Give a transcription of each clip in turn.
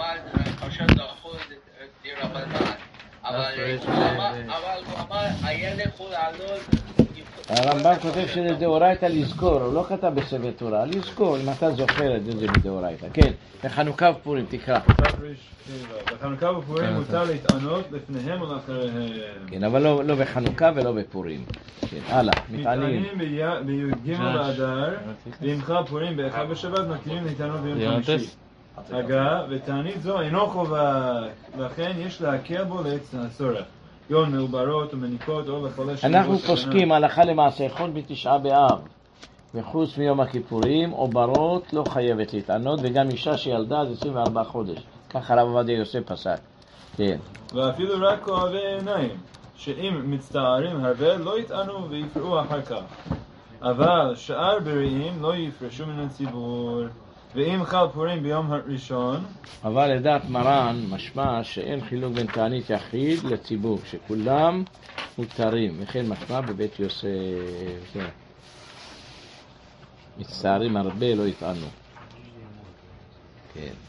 עכשיו לאכול דרבנן, אבל הוא אמר, הילד יכול לעלות. הרמב"ם כותב שזה דאורייתא לזכור, הוא לא כתב בספר תורה, לזכור, אם אתה זוכר את זה מדאורייתא. כן, בחנוכה ופורים, תקרא. בחנוכה ופורים מותר להתענות לפניהם ולאחריהם. כן, אבל לא בחנוכה ולא בפורים. כן, הלאה, מתענים. בי"ג באדר, בימחה פורים באחד בשבת, מתירים להתענות ביום חמישי. אגב, ותענית זו אינו חובה, לכן יש להקל בו לעץ הצורך. יון מעוברות ומניקות או לכל השם. אנחנו פוסקים הלכה למעשה חול בתשעה באב, וחוץ מיום הכיפורים עוברות לא חייבת להתענות, וגם אישה שילדה עד 24 חודש. כך הרב עובדיה יוסף פסק. כן. ואפילו רק כואבי עיניים, שאם מצטערים הרבה לא יטענו ויפרעו אחר כך. אבל שאר בריאים לא יפרשו מן הציבור. ואם חל פורים ביום הראשון, אבל לדעת מרן משמע שאין חילוק בין תענית יחיד לציבור, שכולם מותרים, וכן משמע בבית יוסף. מצטערים הרבה לא יטענו. כן.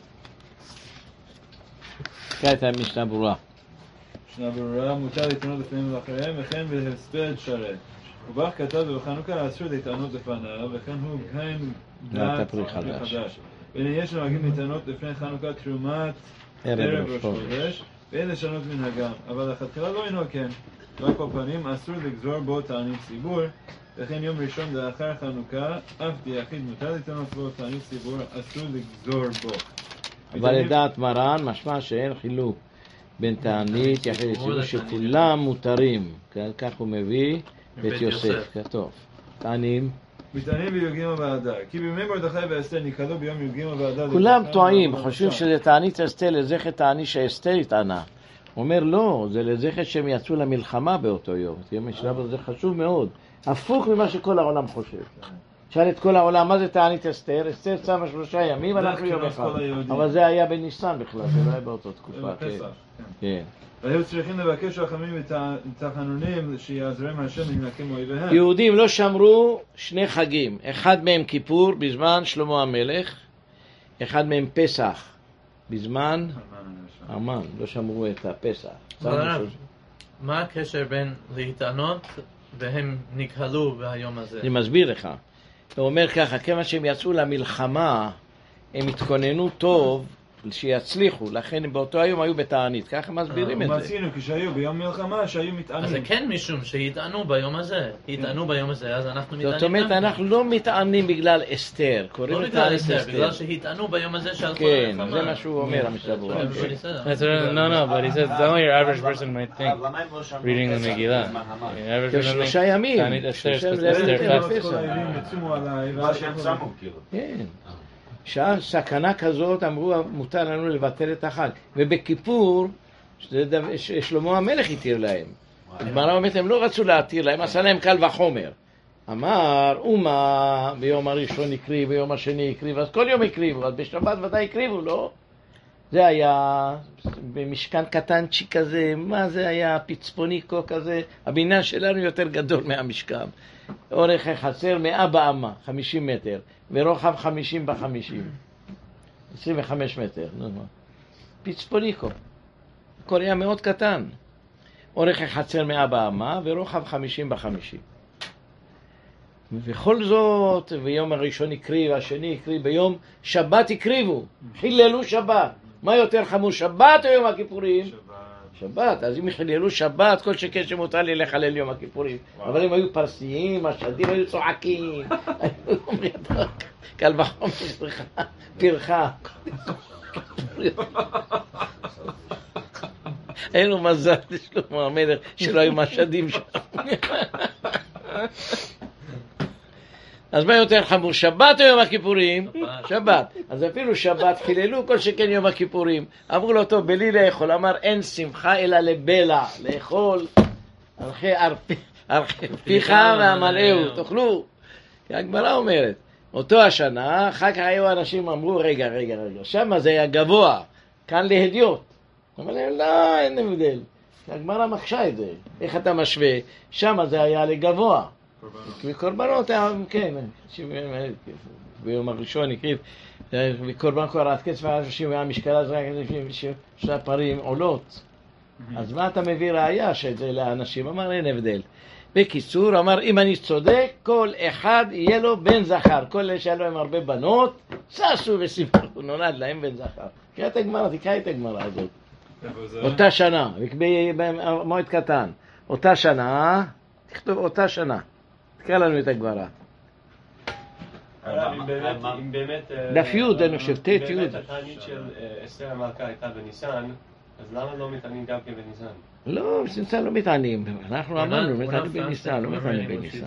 כעת המשנה ברורה. משנה ברורה, מותר להתענות לפניהם ולאחריהם, וכן בהספד שרת. ובך כתב ובחנוכה אסור להתענות לפניו, וכן הוא כן דעת פרי חדש. והנה יש נוהגים להתענות לפני חנוכה תרומת ערב ראש חודש, ואין לשנות מנהגם, אבל לכתחילה לא אינו כן. רק כל פנים אסור לגזור בו תענית ציבור, וכן יום ראשון לאחר חנוכה, אף ביחיד מותר להתענות בו תענית ציבור, אסור לגזור בו. אבל לדעת מרן משמע שאין חילוק בין תענית יחיד לציבור, שכולם מותרים. כך הוא מביא בית יוסף, כתוב. תענים. מתענים בי"ג באדר, כי בימי מרדכי ואסתר נקהלו ביום י"ג באדר. כולם טועים, חושבים שזה תענית אסתר לזכר תענית שאסתר התענה. הוא אומר לא, זה לזכר שהם יצאו למלחמה באותו יום. יום השלב הזה חשוב מאוד, הפוך ממה שכל העולם חושב. שאל את כל העולם, מה זה תענית אסתר? אסתר צמה 3 ימים, אנחנו יום אחד. אבל זה היה בניסן בכלל, זה לא היה באותה תקופה. כן. והיו צריכים לבקש רחמים ותחנונים שיעזרם השם להינקם אויביהם. יהודים לא שמרו 2 חגים, אחד מהם כיפור בזמן שלמה המלך, אחד מהם פסח בזמן המן, לא שמרו את הפסח. מה הקשר בין להתענות והם נקהלו ביום הזה? אני מסביר לך. הוא אומר ככה, כמה שהם יצאו למלחמה, הם התכוננו טוב שיצליחו, לכן באותו היום היו בתענית, ככה מסבירים את זה. מצינו כשהיו ביום מלחמה שהיו מתענים. אז זה כן משום שיתענו ביום הזה, יתענו ביום הזה, אז אנחנו מתענים. זאת אומרת, אנחנו לא מתענים בגלל אסתר, לא בגלל אסתר, בגלל שהתענו ביום הזה של כל המלחמה. כן, זה מה שהוא אומר, המשתבור. No, but he says that's only your average person might think, reading the Megillah. 3 ימים. כן. סכנה כזאת אמרו מותר לנו לבטל את החג, ובכיפור שלמה המלך התיר להם. הגמרא אומרת הם לא רצו להתיר להם, עשה להם קל וחומר. אמר אומה ביום הראשון הקריב, ביום השני הקריב, אז כל יום הקריבו, אז בשבת ודאי הקריבו, לא? זה היה במשכן קטנצ'י כזה, מה זה היה פצפוניקו כזה, הבניין שלנו יותר גדול מהמשכן. אורך החצר 100 באמה, 50 מטר, ורוחב 50 ב-50, 25 מטר, פצפוניקו, קוריאה מאוד קטן, אורך החצר 100 באמה, ורוחב 50 ב-50. ובכל זאת, ביום הראשון הקריב, השני הקריב, ביום שבת הקריבו, חיללו שבת. מה יותר חמור, שבת או יום הכיפורים? שבת, אז אם חיללו שבת, כל שכן שמותר לי לחלל יום הכיפורים. אבל הם היו פרסיים, השדים היו צועקים, היו אומרים, קל וחומר פרחה. אין לו מזל לשלמה המלך שלא היו משדים שם. אז מה יותר חמור, שבת או יום הכיפורים? שבת. אז אפילו שבת חיללו כל שכן יום הכיפורים. אמרו לו, טוב, בלי לאכול. אמר, אין שמחה אלא לבלע, לאכול ארכי פיך והמלאו, תאכלו. כי הגמרא אומרת, אותו השנה, אחר כך היו אנשים אמרו, רגע, שמה זה היה גבוה, כאן להדיוט. אמרו להם, לא, אין הבדל. הגמרא מקשה את זה. איך אתה משווה? שמה זה היה לגבוה. וקורבנות, כן, ביום הראשון הקריב וקורבן קורת קץ והאנשים והמשקל הזה רק שהפרים עולות. אז מה אתה מביא ראיה שזה לאנשים? אמר אין הבדל. בקיצור, אמר אם אני צודק, כל אחד יהיה לו בן זכר. כל אלה שהיה להם הרבה בנות, ששו וסיפרו, נולד להם בן זכר. תקרא את הגמרא, תקרא את הגמרא הזאת. אותה שנה, במועד קטן. אותה שנה, תכתוב אותה שנה. תקרא לנו את הגמרא. אם באמת... דף י' אני חושב, ת' י'. אם באמת התענית של אסתר המלכה הייתה בניסן, אז למה לא מתענים גם כן בניסן? לא, בניסן לא מתענים. אנחנו אמרנו, מתענים בניסן, לא מתענים בניסן.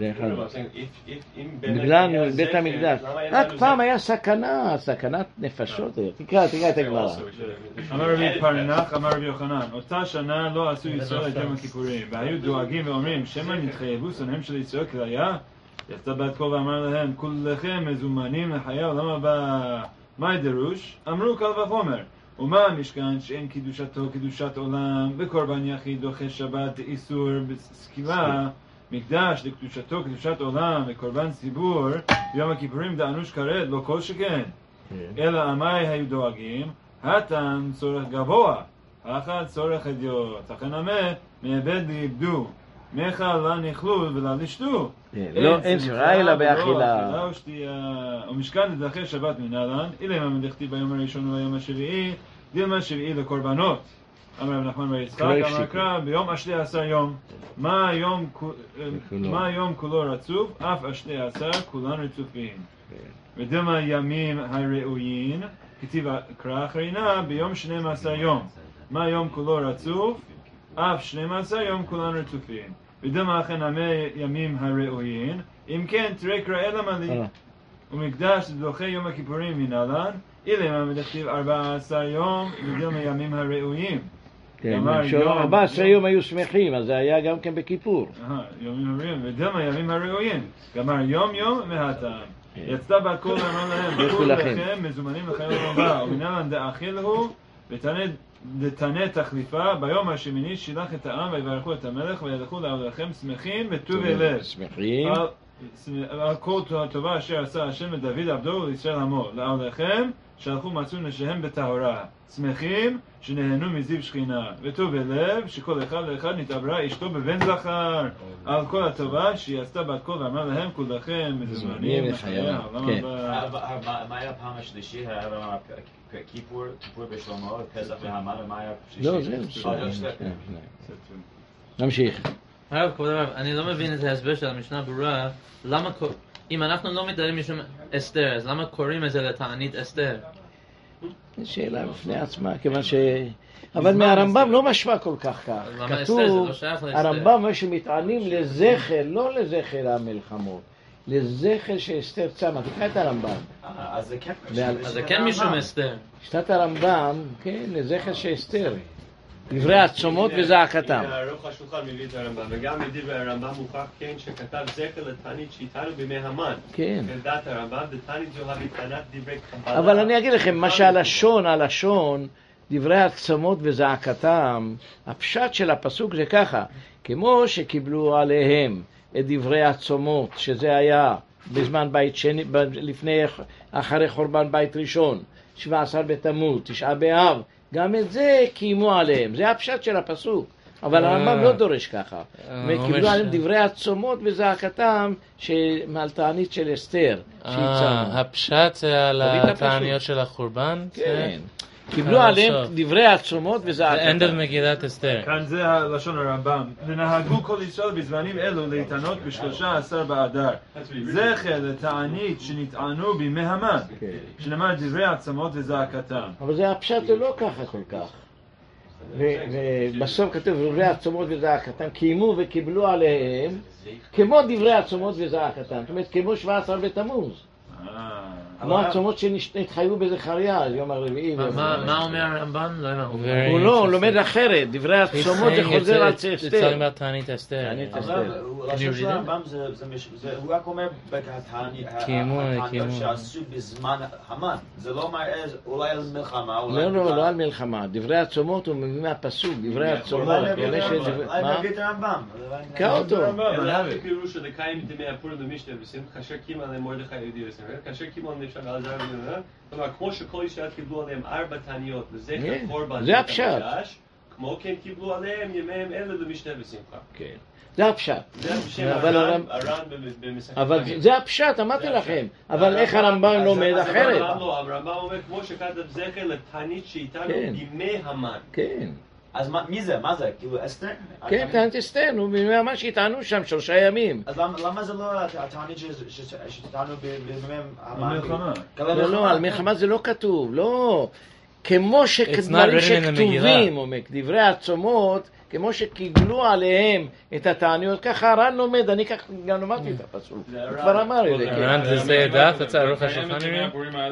בגלל בית המקדש. רק פעם היה סכנה, סכנת נפשות. תקרא את הגמרא. אמר רבי פרנח, אמר רבי יוחנן, אותה שנה לא עשו ישראל את יום הכיפורים, והיו דואגים ואומרים, שמא נתחייבו שונאים של ישראל כראיה? יצא בת קול ואמר להם, כולכם מזומנים לחיי העולם הבא. מה דרוש? אמרו קל וחומר. ומה המשכן שאין קידושתו קדושת עולם, וקורבן יחיד דוחה שבת איסור בסקילה, מקדש לקדושתו קדושת עולם, וקורבן ציבור, ביום הכיפורים דאנוש כרת, לא כל שכן. אלא עמי היו דואגים, הטעם צורך גבוה, האחד צורך הדיוט, לכן עמי מאבד לאיבדו, מיכל לה נכלול ולה לשתו. לא, אין שרה אלא באכילה. ומשכן לדחי שבת מנהלן, אילה מה מלאכתי ביום הראשון וביום השביעי, דילמה שביעי לקורבנות. אמר רב נחמן בר יצחק, אמר קרא, ביום 12 יום. מה היום כולו רצוף? אף 12 כולן רצופים. ודילמה ימים הראויים, כתיב קרא אחרינה, ביום 12 יום. מה היום כולו רצוף? אף 12 יום כולן רצופים. ודמה אכן ימים הראויים, אם כן תראה קרא אלא מלי, ומקדש דוחי יום הכיפורים מנהלן, אילה מה מדכתיב 14 יום, ודמה ימים הראויים. 14 יום היו שמחים, אז זה היה גם כן בכיפור. ימים הראויים, ודמה ימים הראויים, גמר יום יום מהטעם. יצתה בת קול ואמר להם, כולכם מזומנים לחיי העולם הבא, ומנהלן דאכיל הוא, ותנה תחליפה, ביום השמיני שילח את העם ויברכו את המלך וילכו לעבודכם שמחים וטובי לב. שמחים. על כל טובה אשר עשה השם לדוד עבדו ולישראל עמו. לעבודכם שלחו מצאו נשיהם בטהרה. שמחים שנהנו מזיו שכינה. וטובי לב שכל אחד ואחד נתעברה אשתו בבן זכר. על כל הטובה שהיא עשתה בת קול ואמר להם כולכם מזומנים לחיי העולם הבא. מה היה הפעם השלישי? היה כיפור בשלמה, פסח והמן, ומה היה שלישי? לא, זה נמשיך. הרב, כבוד הרב, אני לא מבין את ההסבר של המשנה ברורה, למה, אם אנחנו לא מתארים משום אסתר, אז למה קוראים את זה לתענית אסתר? זו שאלה בפני עצמה, כיוון ש... אבל מהרמב"ם לא משווה כל כך כך. כתוב, הרמב"ם שמתענים לזכר, לא לזכר המלחמות. לזכר שאסתר צמה, תקרא את הרמב"ם. אז זה כן משום אסתר. שיטת הרמב"ם, כן, לזכר שאסתר. דברי עצומות וזעקתם. הרוח השולחן מביא את הרמב"ם, וגם מדברי הרמב"ם מוכח כן שכתב זכר לתענית שאיתנו בימי המן. כן. כדעת הרמב"ם, לתענית זו המתנת דברי קבלה. אבל אני אגיד לכם, מה שהלשון, דברי עצומות וזעקתם, הפשט של הפסוק זה ככה, כמו שקיבלו עליהם את דברי עצומות, שזה היה בזמן בית שני, אחרי חורבן בית ראשון, 17 בתמוז, 9 באב, גם את זה קיימו עליהם, זה הפשט של הפסוק, אבל הרמב"ם לא דורש ככה, וקיבלו עליהם דברי עצומות וזעקתם על תענית של אסתר. הפשט זה על התעניות של החורבן? כן. קיבלו עליהם דברי עצומות וזעקתם. end of מגילת אסתר. כאן זה לשון הרמב"ם. ונהגו כל ישראל בזמנים אלו להתענות ב13 באדר. זכר לתענית שנטענו בימי המן. שנאמר דברי עצמות וזעקתם. אבל זה הפשט זה לא ככה כל כך. ובסוף כתוב דברי עצמות וזעקתם. קיימו וקיבלו עליהם כמו דברי עצמות וזעקתם. זאת אומרת כמו 17 בתמוז. כמו עצומות שנתחייבו בזכריה, יום הרביעי. מה אומר הרמב"ן? הוא לא, לומד אחרת. דברי עצומות זה חוזר על אסתר. זה צלם בתענית אסתר. לשון של הרמב"ם הוא רק אומר התעניות שעשו בזמן המן. זה לא מראה אולי על מלחמה. לא על מלחמה. דברי עצומות הוא מביא מהפסוק. דברי עצומות. אולי נביא את הרמב"ם. קרא אותו. אלא תקראו שלקיים דמי הפורים במשנה כאשר קימה למרדכי היהודי כאשר קימה שם על זר ונראה, כלומר, כמו שכל ישראל קיבלו עליהם 4 תעניות לזכר קורבן זה הפשט. כמו כן קיבלו עליהם ימיהם אלה למשתה ושמחה. כן, זה הפשט. זה בשם הר"ן במסכת אבל חגים. זה הפשט, אמרתי לכם. אבל איך הרמב"ם לומד אחרת? הרמב"ם אומר כמו שכתב זכר לתענית שאיתנו בימי המן. כן. אז מי זה? מה זה? כאילו אסתר? כן, תענית אסתר, נו, מה שהטענו שם 3 ימים. אז למה זה לא התענית שטענו בימי המלחמה? לא, על מלחמה זה לא כתוב, לא. כמו שדברים שכתובים, דברי העצומות, כמו שקיבלו עליהם את התעניות, ככה הר"ן לומד, אני כך גם למדתי את הפסוק. הוא כבר אמר את זה. הר"ן זה דף, יצא ערוך השולחן יראים?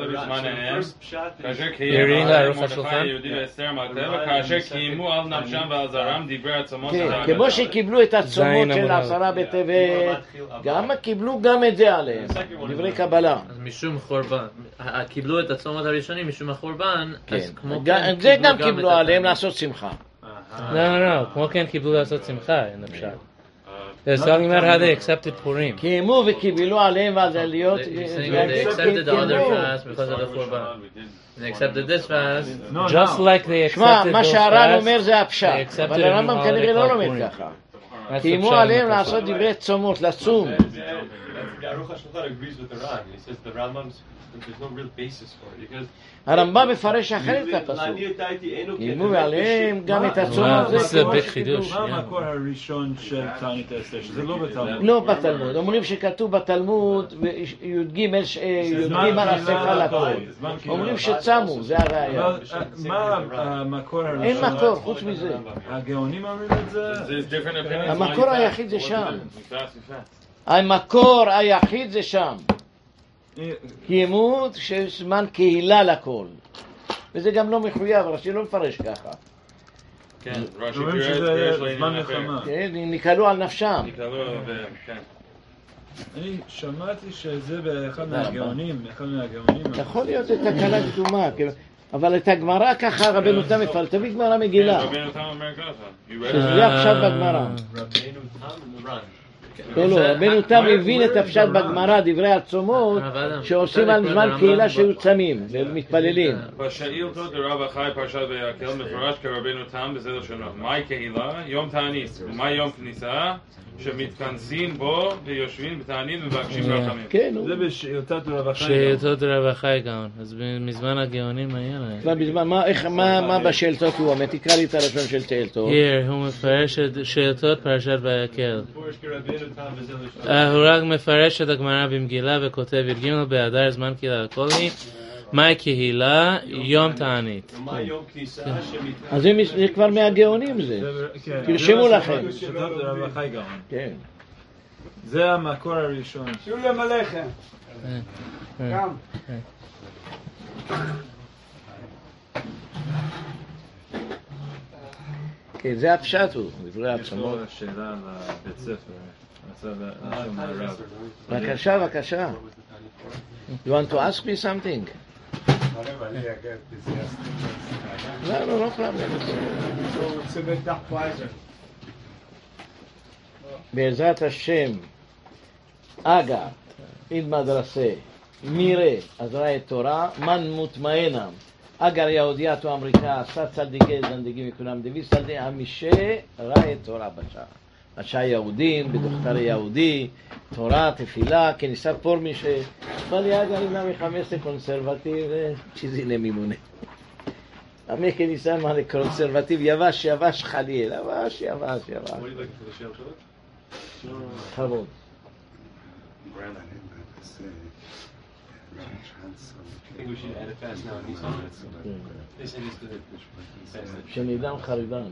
יראים לערוך השולחן? כאשר קיימו על נפשם ועל זרם דברי עצומות. כמו שקיבלו את הצומות של 10 בטבת, גם קיבלו גם את זה עליהם, דברי קבלה. אז משום חורבן, קיבלו את הצומות הראשונים משום החורבן, אז כמו זה גם קיבלו עליהם לעשות שמחה. No, כמו כן קיבלו לעשות שמחה, in the pshat. They're talking about how they accepted Purim. קיימו וקיבלו עליהם ועל להיות... They accepted the other fast because of the Khurban. They accepted this fast. Just like they accepted שמע, those מה שהר"ן אומר fasts, זה הפשט, אבל הרמב"ם כנראה לא לומד ככה. קיימו עליהם לעשות דברי צומות, לצום. Aruch HaShulchan agrees with the Ran. He says the Rambam's there's no real basis for it because הרמב"ם מפרש אחרת את הפסוק. קיימו עליהם גם את הצום הזה. זה בחידוש. מה המקור הראשון של תענית אסתר? שזה לא בתלמוד. לא בתלמוד. אומרים שכתוב בתלמוד י"ג הספר לכל. אומרים שצמו, זה הראיה. מה המקור הראשון? אין מקור חוץ מזה. הגאונים אומרים את זה? המקור היחיד זה שם. המקור היחיד זה שם. קיימו שזמן קהילה לכל. וזה גם לא מחויב, רש"י לא מפרש ככה. כן, רש"י אומרים שזה זמן מלחמה. נקהלו על נפשם. אני שמעתי שזה באחד מהגאונים, יכול להיות את תקלה קדומה, אבל את הגמרא ככה רבנו תם מפעל, תביא גמרא מגילה. רבנו תם אומר ככה. שזה הפשט בגמרא. לא, רבנו תם הבין את הפשט בגמרא, דברי הצומות, שעושים על זמן קהילה שהיו צמים ומתפללים. בשאילתא דרב החי פרשת ויקל מפורש כרבנו תם בזה לשונו. מהי קהילה? יום תענית. ומה יום כניסה? שמתכנסים בו ויושבים בתענית ומבקשים רחמים. כן, זה בשאילתת רב החי. שאילתות רב החי גאון. אז מזמן הגאונים היה להם. מה בשאילתות הוא אומר? תקרא לי את הלשון של שאילתות. הוא מפרש את שאילתות פרשת ויקל. הוא רק מפרש את הגמרא במגילה וכותב י"ג באדר זמן קהילה לכל היא. מהי קהילה? יום תענית. אז זה כבר מהגאונים זה. תרשמו לכם. כן. זה המקור הראשון. שולם עליכם. גם. כן, זה הפשט הוא, דברי העצמות. יש לו שאלה לבית ספר. בבקשה. You want to ask me something? No problem. בעזרת השם, אגה, אין מדרסה, מירה, אז ראה תורה, מן מוטמאנם, אגר יהודיית אמריקה, עשה צדיגי זנדיגים מכולם, דבי סלדי המישה, ראה תורה בשעה. השעה יהודים, בדוכתר יהודי, תורה, תפילה, כניסה פורמי שבא לי אגר אינה מחמסה קונסרבטיב, צ'יזי למימונה. עמי כניסה מה לקונסרבטיב, יבש חליל, יבש. חרוד. שנדע חרידן.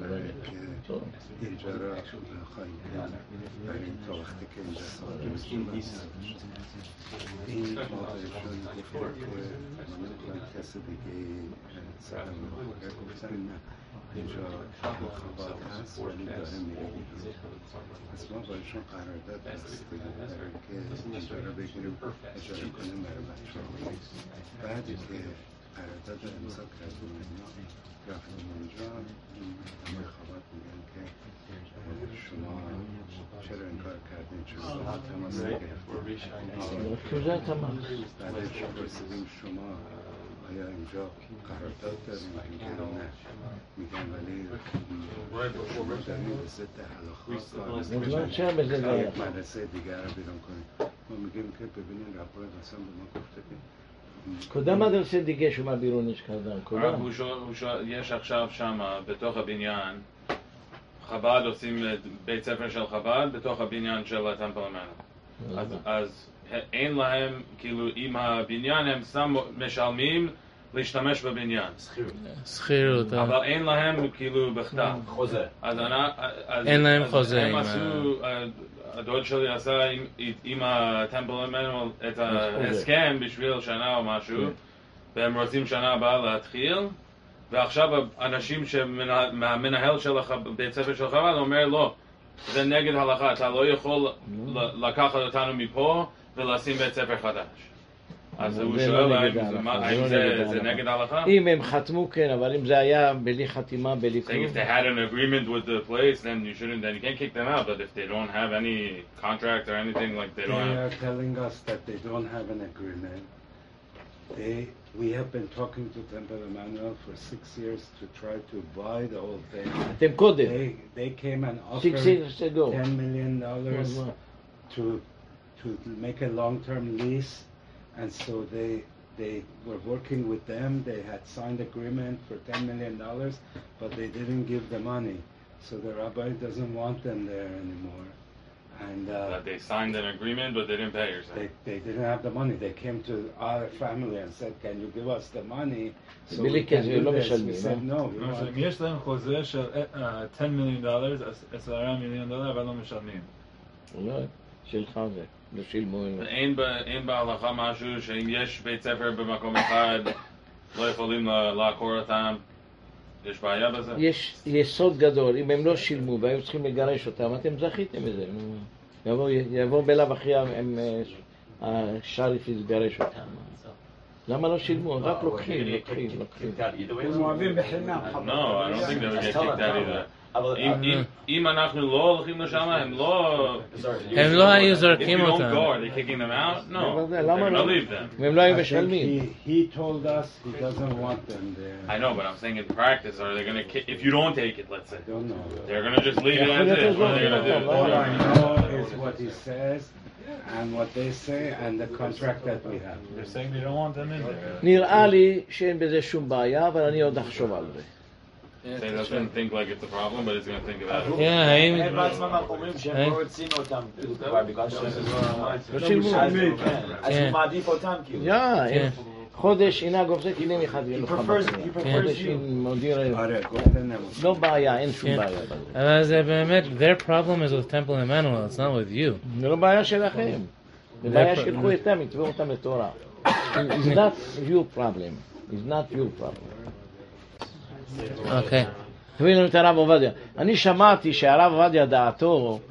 اینجا خبر هست ولی داره میره از ما بایشون قرارداد هست که اینجا رو بگیریم اجاره کنیم برای بچه ها بعدی که قرارداد رو امضا کردیم اینا یا رفتیم اونجا همه خواهد میگن که شما چرا این کار کردین چرا با تماس نگرفتیم بعدش پرسیدیم شما آیا اینجا قرارداد داریم میگن نه میگن ولی شما داریم به ضد حلاخات چرا به ضد یک مدرسه دیگر رو بیرون کنیم ما میگیم که ببینین ربای قسم به ما گفته که کدام مدرسه دیگه شما بیرونش کردن؟ کدام؟ יש עכשיו שם, בתוך הבניין, חב"ד עושים בית ספר של חב"ד בתוך הבניין של הטמפל המנו. אז אין להם, כאילו, עם הבניין הם סתם משלמים להשתמש בבניין. שכירות. אבל אין להם, כאילו, בכתב. חוזה. אין להם חוזה. הם עשו, הדוד שלי עשה עם הטמפל המנו את ההסכם בשביל שנה או משהו, והם רוצים שנה הבאה להתחיל, ועכשיו אנשים שהמנהל של בית ספר של חב"ד אומר לא, זה נגד הלכה, אתה לא יכול לקחת אותנו מפה ולשים בית ספר חדש. אז הוא שואל האם זה נגד ההלכה? אם הם חתמו כן, אבל אם זה היה בלי חתימה, בלי כלום. If they had an agreement with the place, then you can't kick them out, but if they don't have any contract or anything like they don't have... They are telling us that they don't have an agreement. We have been talking to Temple Emmanuel for 6 years to try to buy the whole thing. אתם קודם. They came and offered $10 million to make a long-term lease, and so they were working with them. They had signed agreement for $10 million, but they didn't give the money. So the rabbi doesn't want them there anymore. And they signed an agreement, but they didn't pay or something. They didn't have the money. They came to our family and said, "Can you give us the money?" So we can do this. We said, "No." יש להם חוזה של $10 million, $10 מיליון, אבל לא משלמים. לא, שלך זה. לא שילמו. אין בהלכה משהו שאם יש בית ספר במקום אחד, לא יכולים לעקור אותם. יש בעיה בזה? יש יסוד גדול, אם הם לא שילמו והיו צריכים לגרש אותם, אתם זכיתם בזה. יבוא בלב אחרי השריף יגרש אותם. למה לא שילמו? רק לוקחים. הם אוהבים בחינם. No, I don't think they would get kicked out either. אם אנחנו לא הולכים לשם, הם לא היו זורקים אותם. If you don't go, are they kicking them out? No, they're gonna leave them. הם לא היו משלמים. He told us he doesn't want them there. I know, but I'm saying in practice, are they gonna kick, if you don't take it, let's say? I don't know. They're gonna just leave it as is. What are they gonna do? All I know is what he says and what they say and the contract that we have. They're saying they don't want them in there. נראה לי שאין בזה שום בעיה, אבל אני עוד אחשוב על זה. They doesn't think like it's a problem, but it's going to think about it. הם בעצמם אומרים שהם לא רוצים אותם, בגלל שהם אז הוא מעדיף אותם כאילו. חודש ינהג עובזה כלים אחד יהיה לך חודש מודיע לא בעיה, אין שום בעיה. אבל זה באמת, their problem is with Temple Emmanuel, it's not with you. זה לא בעיה שלכם, זה בעיה שילכו איתם, יתבעו אותם לתורה. It's not your problem, it's not your problem. אוקיי. תבינו את הרב עובדיה. אני שמעתי שהרב עובדיה דעתו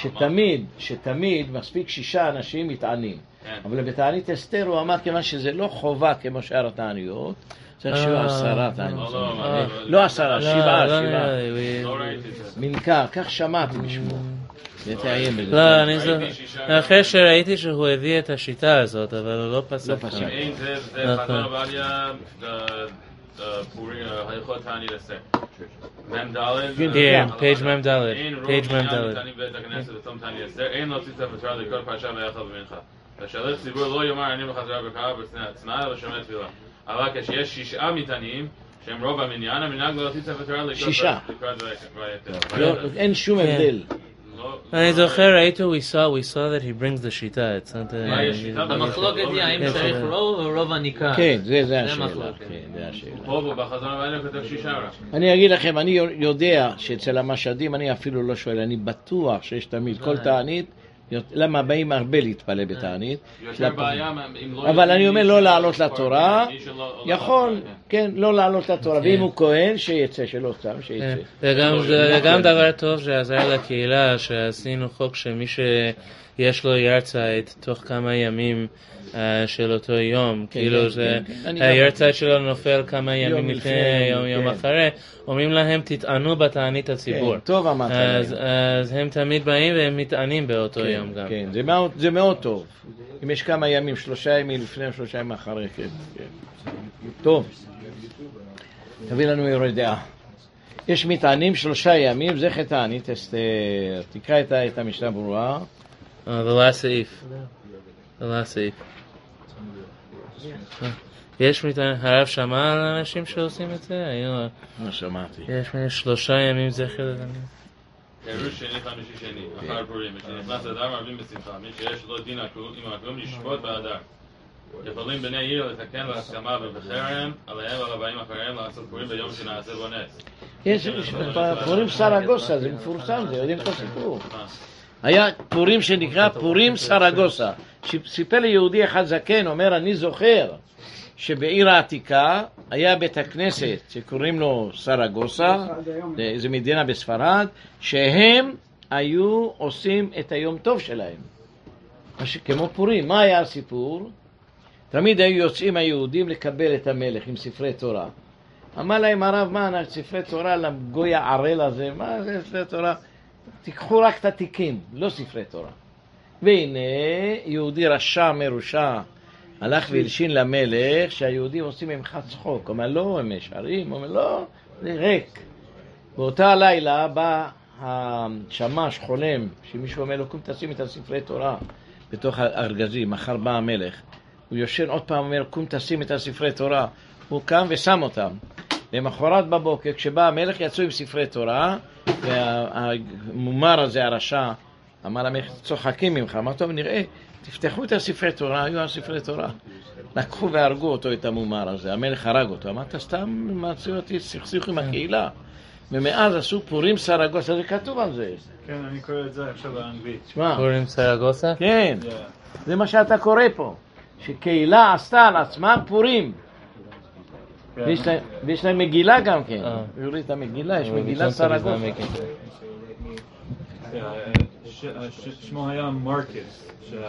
שתמיד מספיק 6 אנשים מתענים. אבל בתענית אסתר הוא אמר כיוון שזה לא חובה כמו שאר התעניות, צריך שיהיו 10 תעניות. לא 10, 7. מנכר, כך שמעתי משמו. לתעיין בזה. לא, אני אחרי שראיתי שהוא הביא את השיטה הזאת, אבל הוא לא פסק. זה חזון עובדיה הלכות תענית אסתר. כן, פייג' מ"ד. פייג' מ"ד. אין להוציא ספר תורה לכל פרשה ויחד במנחה. השליח ציבור לא יאמר אני בחזרה בקרב בצנעה ושומע תפילה. אבל כשיש 6 מטענים שהם רוב המניין, המנהג לא להוציא ספר תורה לכל 6. אין שום כן. הבדל. אני זוכר, ראיתו, we saw that he brings the שיטה. המחלוקת היא האם צריך רוב או רוב הניכר. כן, זה השאלה. פה בחזון עובדיה כותב 6 רק. אני אגיד לכם, אני יודע שאצל המשדים אני אפילו לא שואל, אני בטוח שיש תמיד כל תענית, למה באים הרבה להתפלל בתענית, אבל אני אומר לא לעלות לתורה, יכול, כן, לא לעלות לתורה, ואם הוא כהן שיצא, שלא סתם שיצא. וגם דבר טוב שעזר לקהילה, שעשינו חוק שמי יש לו ירצייט תוך כמה ימים של אותו יום, כאילו הירצייט שלו נופל כמה ימים לפני, יום אחרי, אומרים להם תטענו בתענית הציבור. טוב אמרת להם. אז הם תמיד באים והם מתענים באותו יום גם. כן, זה מאוד טוב. אם יש כמה ימים, 3 ימים לפני, 3 ימים אחרי, כן. טוב. תביא לנו יורה דעה. יש מתענים 3 ימים, זה תענית אסתר. תקרא את המשנה ברורה. The last סעיף. The last סעיף. יש מתענים, הרב שמע על אנשים שעושים את זה? לא שמעתי. יש 3 ימים זכר לתענית. פירוש שני חמישי שני, אחר פורים, ושנכנס אדר מרבים בשמחה, מי שיש לו דין עם הכלום לשפוט באדר. יכולים בני עיר לתקן להסכמה ובחרם, עליהם ועל הבאים אחריהם לעשות פורים ביום שנעשה בו נס. יש פורים סרגוסה, זה מפורסם, זה יודעים את הסיפור. היה פורים שנקרא פורים סרגוסה. סיפר לי יהודי אחד זקן, אומר, אני זוכר שבעיר העתיקה היה בית הכנסת שקוראים לו סרגוסה, זו מדינה בספרד, שהם היו עושים את היום טוב שלהם. כמו פורים. מה היה הסיפור? תמיד היו יוצאים היהודים לקבל את המלך עם ספרי תורה. אמר להם הרב, מה, ספרי תורה לגוי הערל הזה, מה זה ספרי תורה? תיקחו רק את התיקים, לא ספרי תורה. והנה, יהודי רשע מרושע הלך והלשין למלך שהיהודים עושים ממך צחוק. אומר לא, הם ישרים, אומר לא, זה ריק. באותה לילה בא השמש חולם שמישהו אומר לו, קום תשים את הספרי תורה בתוך הארגזים, מחר בא המלך. הוא יושן עוד פעם, אומר, קום תשים את הספרי תורה. הוא קם ושם אותם. למחרת בבוקר, כשבא המלך, יצאו עם ספרי תורה, והמומר הזה, הרשע, אמר למלך, צוחקים ממך. אמר טוב, נראה, תפתחו את הספרי תורה, היו הספרי תורה. לקחו והרגו אותו, את המומר הזה. המלך הרג אותו. אמר, אתה סתם מצאו אותי, סכסוך עם הקהילה. ומאז עשו פורים סרגוסה, זה כתוב על זה. כן, אני קורא את זה עכשיו באנגלית. פורים סרגוסה? כן, זה מה שאתה קורא פה. שקהילה עשתה על עצמה פורים. ויש להם מגילה גם כן. יוריד את המגילה, יש מגילה סרגוסה. שמו היה מרקס.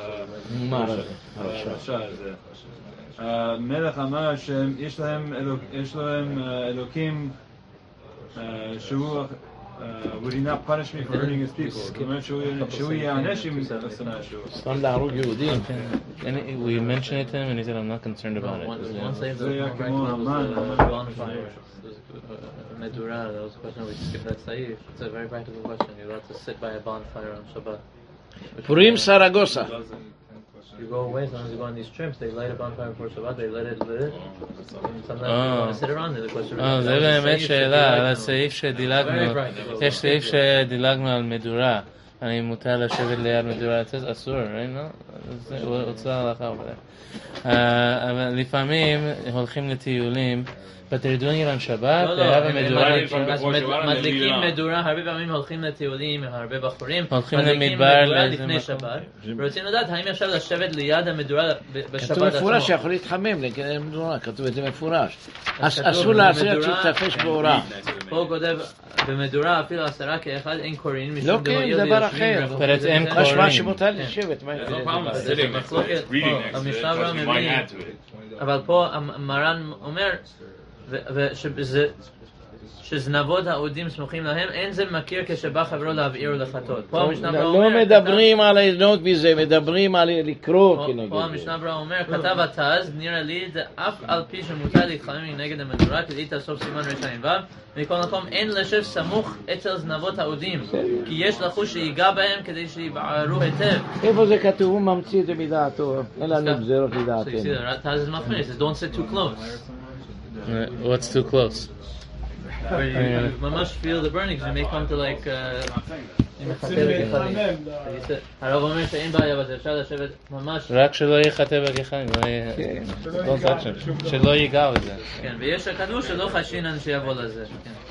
הרשע הזה. המלך אמר שיש להם אלוקים שהוא would he not punish me for hurting his people? זאת אומרת שהוא יענש אם עושה משהו. סתם להרוג יהודים. We mentioned it to him and he said I'm not concerned about it. זה היה כמו המן. מדורה, that was a question we skipped that saif. It's a very practical question. You're allowed to sit by a bonfire on Shabbat. פורים סרגוסה. You go away, sometimes you go on these trips, they light a bonfire before Shabbat, they lit it. Sometimes you want to sit around it. זה באמת שאלה, על הסעיף שדילגנו, יש סעיף שדילגנו על מדורה, אני מותר לשבת ליד מדורה, אסור, זה הוצא הלכה אבל לפעמים הולכים לטיולים, but they're doing it on Shabbat, they have a מדורה. מדליקים מדורה, הרבה פעמים הולכים לטיולים, הרבה בחורים, הולכים מדליקים למדבר מדורה לפני שבת, ורוצים לדעת האם אפשר לשבת ליד המדורה בשבת עצמו. כתוב מפורש שיכול להתחמם, כתוב את זה מפורש. אסור לעשות שתפש באורה. פה כותב, במדורה אפילו 10 כאחד אין קוראים, לא כן, דבר אחר. משמע שמותר לשבת. המשנה ברורה מבין, אבל פה המרן אומר שזנבות העודים סמוכים להם, אין זה מכיר כשבא חברו להבעיר ולחטות. פה המשנה ברורה אומר, לא מדברים על ליהנות מזה, מדברים על לקרוא כנגד. פה המשנה ברורה אומר, כתב התז, נראה לי, אף על פי שמותר להתחמם נגד המדורה, כדי תאסוף סימן רשעים ו', מכל מקום אין לשב סמוך אצל זנבות העודים, כי יש לחוש שיגע בהם כדי שיבערו היטב. איפה זה כתוב? הוא ממציא את זה מדעתו, אין לנו גזירות לדעתנו. תז is not finished, it don't sit too close. What's too close? You must feel the burning, because you may come to like הרב אומר שאין בעיה, אבל אפשר לשבת ממש רק שלא יחטא בגחיים, שלא ייגע בזה. כן, ויש הכדור שלא חשינן שיבוא לזה.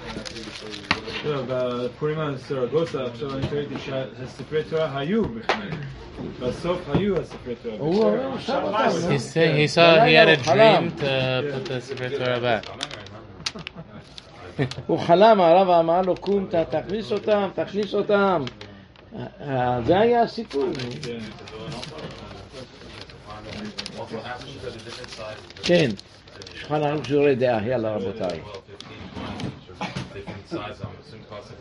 בפורים הסרגוסה, עכשיו אני קראתי שהספרי תורה היו בפנים. בסוף היו הספרי תורה. He had a dream to put the ספרי תורה back. הוא חלם, הרב אמר לו, קום, תכניס אותם. זה היה הסיפור. כן, שולחן ערוך שיעורי דעה, יאללה רבותיי.